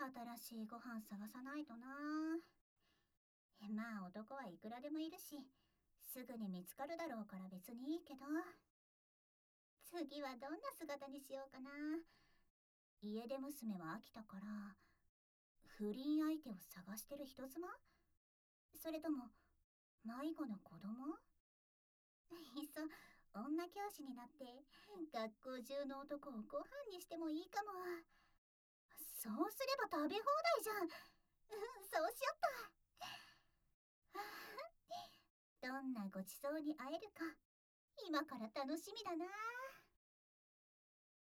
新しいご飯探さないとな。まあ男はいくらでもいるし、すぐに見つかるだろうから別にいいけど。次はどんな姿にしようかな。家出娘は飽きたから、不倫相手を探してる人妻？それとも、迷子の子供？いっそ、女教師になって、学校中の男をご飯にしてもいいかも。そうすれば食べ放題じゃん。そうしよっと。どんなごちそうに会えるか、今から楽しみだな。